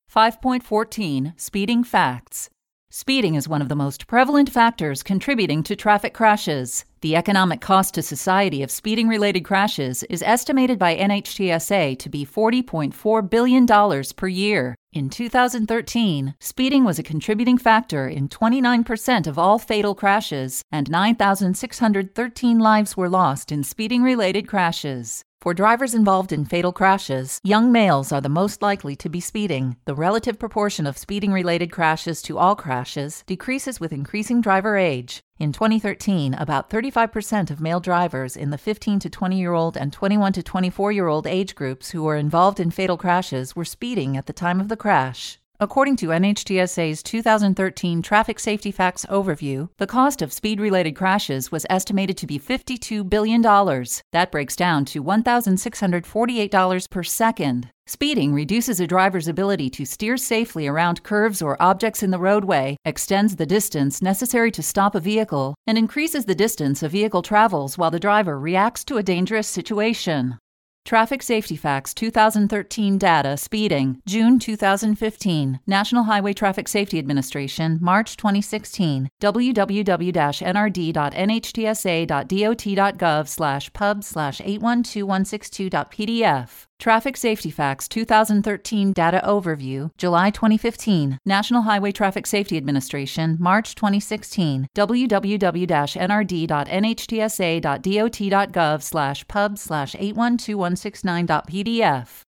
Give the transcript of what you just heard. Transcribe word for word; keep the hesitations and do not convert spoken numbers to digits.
five point fourteen Speeding Facts. Speeding is one of the most prevalent factors contributing to traffic crashes. The economic cost to society of speeding-related crashes is estimated by N H T S A to be forty point four billion dollars per year. In two thousand thirteen, speeding was a contributing factor in twenty-nine percent of all fatal crashes, and nine thousand six hundred thirteen lives were lost in speeding-related crashes. For drivers involved in fatal crashes, young males are the most likely to be speeding. The relative proportion of speeding-related crashes to all crashes decreases with increasing driver age. In twenty thirteen, about thirty-five percent of male drivers in the fifteen to twenty-year-old and twenty-one to twenty-four-year-old age groups who were involved in fatal crashes were speeding at the time of the crash. According to N H T S A's two thousand thirteen Traffic Safety Facts Overview, the cost of speed-related crashes was estimated to be fifty-two billion dollars. That breaks down to one thousand six hundred forty-eight dollars per second. Speeding reduces a driver's ability to steer safely around curves or objects in the roadway, extends the distance necessary to stop a vehicle, and increases the distance a vehicle travels while the driver reacts to a dangerous situation. Traffic Safety Facts two thousand thirteen data speeding, June two thousand fifteen, National Highway Traffic Safety Administration, March twenty sixteen, w w w dot n r d dot n h t s a dot d o t dot gov slash pub slash eight one two one six two dot p d f. Traffic Safety Facts two thousand thirteen Data Overview, July twenty fifteen, National Highway Traffic Safety Administration, March twenty sixteen, w w w dot n r d dot n h t s a dot d o t dot gov slash pub slash eight one two one six nine dot p d f.